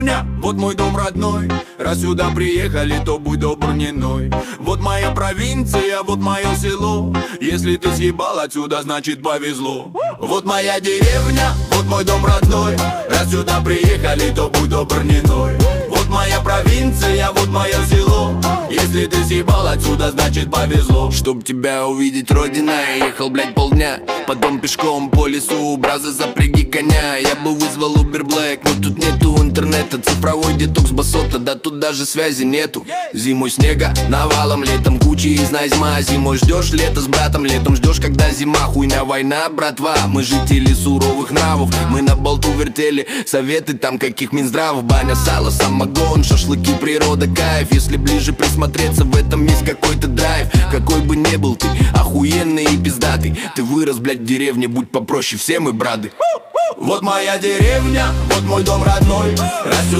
Вот мой дом родной, раз сюда приехали, то будь добр не ной. Вот моя провинция, вот мое село. Если ты съебал отсюда, значит повезло. Вот моя деревня, вот мой дом родной. Раз сюда приехали, то будь добр не ной. Вот моя провинция, вот мое село. Если ты съебал отсюда, значит повезло. Чтоб тебя увидеть, родина, я ехал, блядь, полдня. Потом пешком по лесу, браза запряги коня. Я бы вызвал Uber Black, но тут нету интернета. Цифровой детокс басота, да тут даже связи нету. Зимой снега навалом, летом кучи из назьма. Зимой ждешь лето с братом, летом ждешь, когда зима. Хуйня, война, братва, мы жители суровых нравов. Мы на болту вертели, советы там каких Минздравов. Баня, сало, самогон, шашлыки, природа, кайф. Если ближе присмотреться, в этом есть какой-то драйв. Какой бы ни был ты, охуенный и пиздатый. Ты вырос, блядь, в деревне, будь попроще, все мы браты. Вот моя деревня, вот мой дом родной. Раз